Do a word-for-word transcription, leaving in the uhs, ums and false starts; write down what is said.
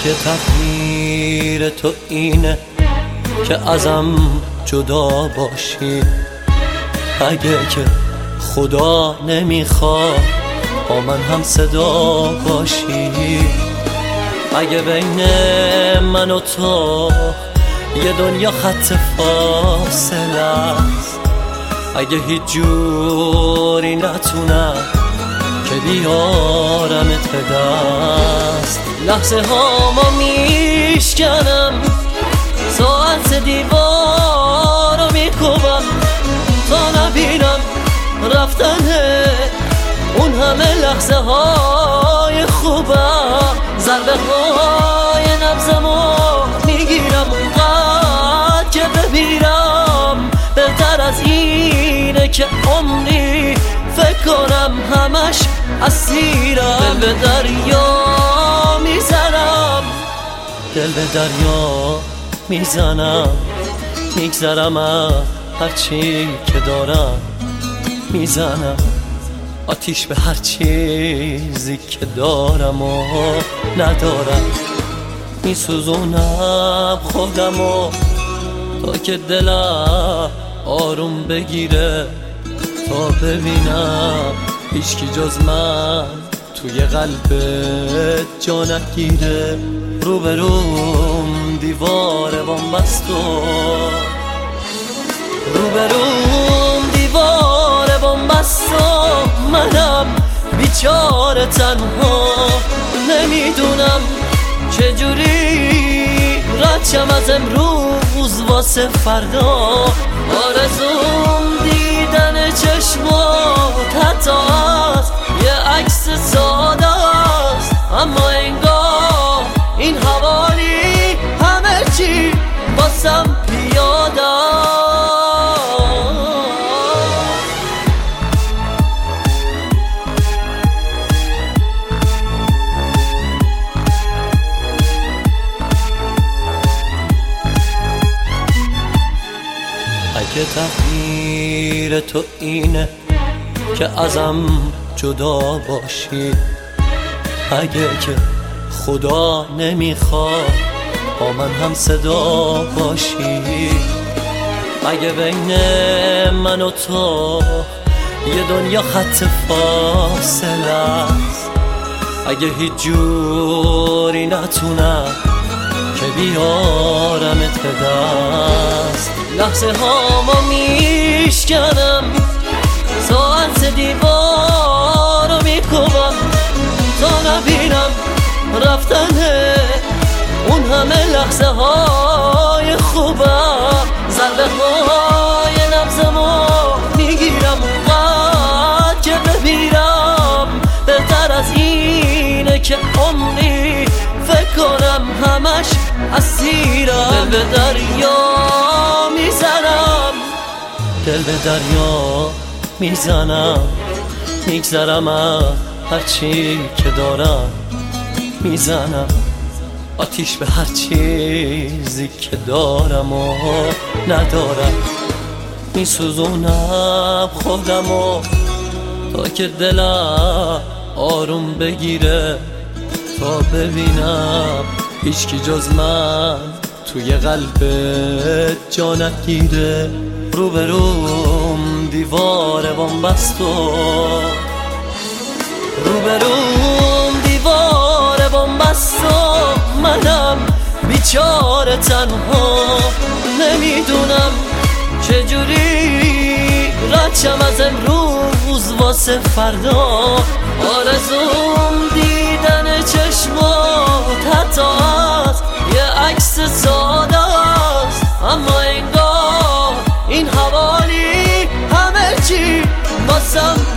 اگه تقدیر تو اینه که ازم جدا باشی، اگه که خدا نمیخواد با من هم صدا باشی، اگه بین من و تو یه دنیا خط فاصله است، اگه هیچ جوری نتونم که بیارمت به دست، لحظه ها ما میشکنم، ساعت دیوار رو میکوبم تا نبینم رفتن اون همه لحظه های خوبم، ضربه های نبضمو میگیرم اونقدر که بمیرم، بهتر از اینه که عمری فکر کنم همش اسیرم، دل به دریا میزنم، دل به دریا میزنم، میگذرم از هرچی که دارم، میزنم آتیش به هر چیزی که دارم و ندارم، میسوزونم خودمو تا که دلم آروم بگیره، تا ببینم هیچکی جز من توی قلبت جا نگیره، روبروم دیوار بنبست و روبروم دیوار بنبست و منم بیچاره تنها، نمیدونم چجوری رد از امروز واسه فردا، آرزوم دیدن چشمات حتی از یه عکس ساده است، اما انگار این حوالی همه چی باسم پیاده است. اگه تقدیر تو اینه که ازم جدا باشی، اگه که خدا نمیخواد با من هم صدا باشی، اگه بین من و تو یه دنیا خط فاصله است، اگه هیچ جوری نتونم که بیارمت به دست، لحظه ها ما میشکنم، ساعت دیوار رو میکوبم تا نبینم رفتن اون همه لحظه های خوبم، ضربه های نبضمو میگیرم اونقدر که بمیرم، بهتر از اینه که عمری فکر کنم همش اسیرم، دل به دریا میزنم، دل به دریا میزنم، میگذرم از هرچی که دارم، میزنم آتیش به هر چیزی که دارم و ندارم، میسوزونم خودمو تا که دلم آروم بگیره، تا ببینم هیچکی جز من توی قلبت جا نگیره، روبروم دیوار بنبست و روبروم دیوار بنبست و منم بیچاره تنها، نمیدونم چجوری رد از امروز واسه فردا، آرزوم دیدن چشمات حتی از یه عکس ساده است، اما انگار این حوالی همه چی باسم